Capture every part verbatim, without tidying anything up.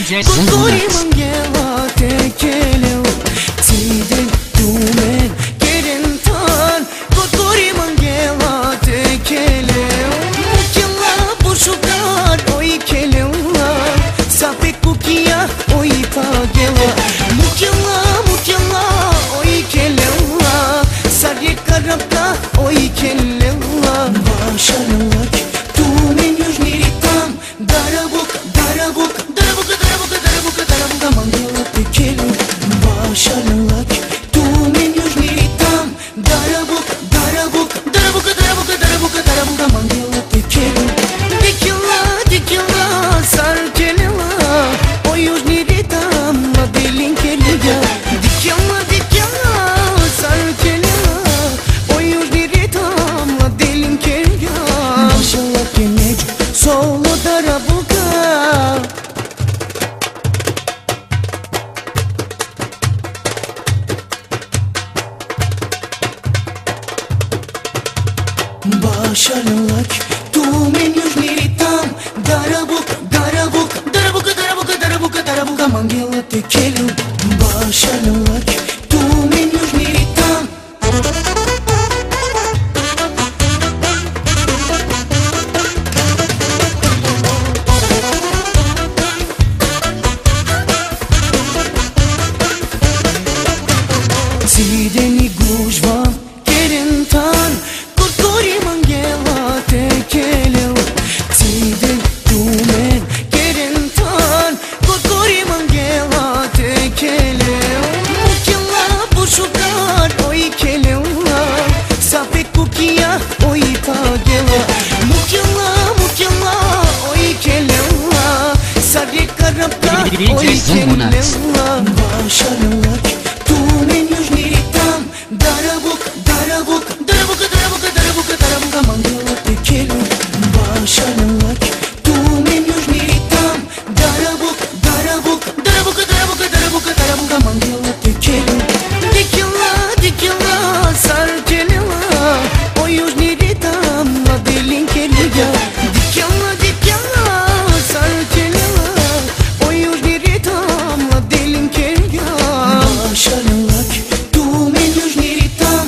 ди джей Zungunak. Başarılak tumen южный там Дарабук, дарабук, дарабука, дарабука, дарабука, дарабука Мангела текелю Başarılak tumen южный там Zideni gujva kerentan Kurkuri mangela tekeleu Zide tumen kerentan Kurkuri mangela tekeleu Mukela bushukan oi keleu Sape kukia oi tagela Mukela, mukela oi keleu Sare karapka oi keleu Başarılak tumen южный там Дарабук, дарабук, дарабука, дарабука, дарабука, дарабука Мангела текелю Başarılak tumen южный там Дарабук, дарабук, дарабука, дарабука, дарабука, дарабука Мангела текелю Дикела, дикела, саркелела Ой южный там, ладелин келега Дикела, дикела, саркелела Ой южный там, ладелин келега Başarılak tumen южный там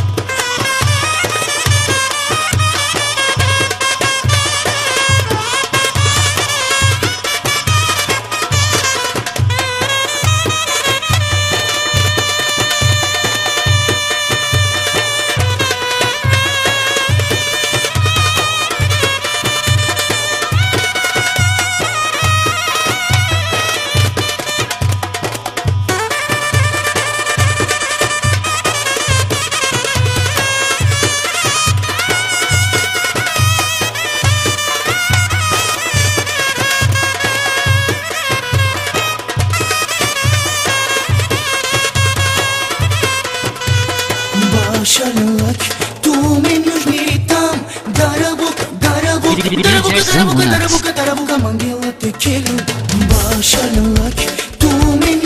Başarılak tumen южный там Дарабук, дарабук, дарабука, дарабука, дарабука, дарабука Мангела текелю Başarılak tumen